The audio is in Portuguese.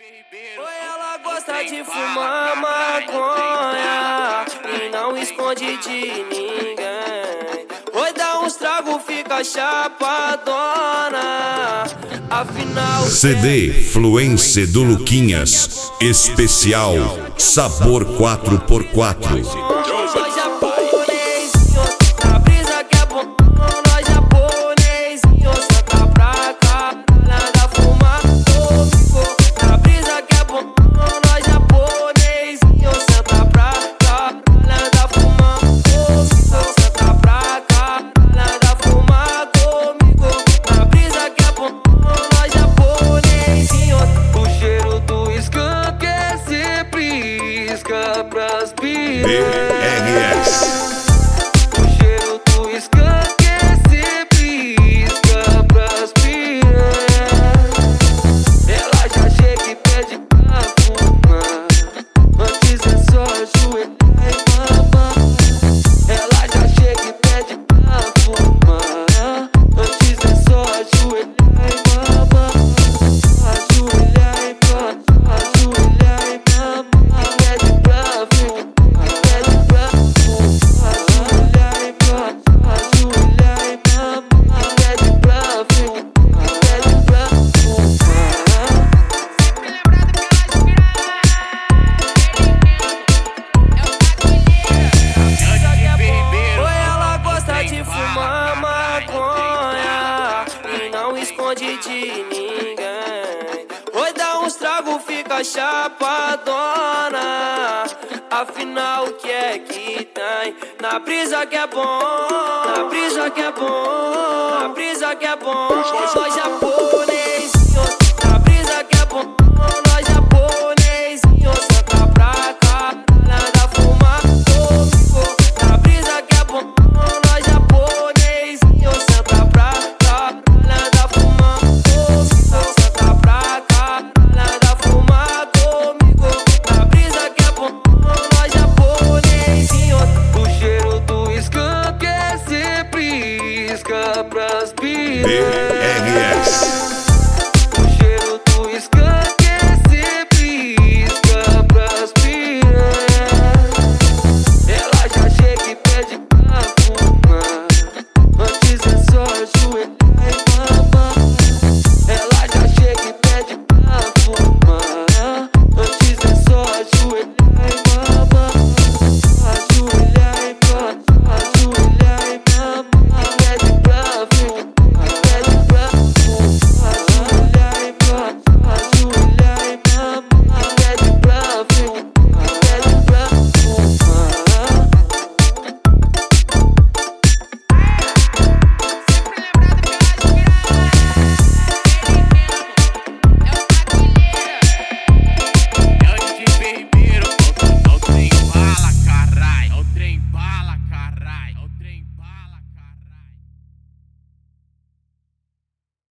Oi, ela gosta de fumar maconha e não esconde de ninguém. Oi, dá uns tragos, fica chapadona. Afinal, CD Fluência do Luquinhas, especial Sabor 4x4. nós japonesinho, na brisa que é bom. Nós japonesinho, senta pra cá, nada fumar comigo. Na brisa que é bom, nós japonesinho, senta pra cá, nada fumar comigo. Senta pra cá, nada fumar comigo. Na brisa que é bom, nós japonesinho. O cheiro do skunk é sempre isca pras piranhas. BRS. O cheiro do skunk é sempre isca pras piranhas. Ela já chega e pede pra fumar, antes é só ajoelhar e mamar. Ela já chega e pede pra fumar, antes é só ajoelhar e mamar. Ajoelhar e mamar, ajoelhar e mamar. E pede pra fumar, e pede pra fumar. Ajoelhar e mamar, ajoelhar e mamar. E pede pra fumar, e pede pra fumar. Sempre lembrado pelas piranhas. Oi, ela gosta de fumar maconha e não esconde de ninguém. Oi, dá uns tragos, fica chapadona. Afinal, o que é que tem? Na brisa que é bom, na brisa que é bom, na brisa que é bom. Nós japonês.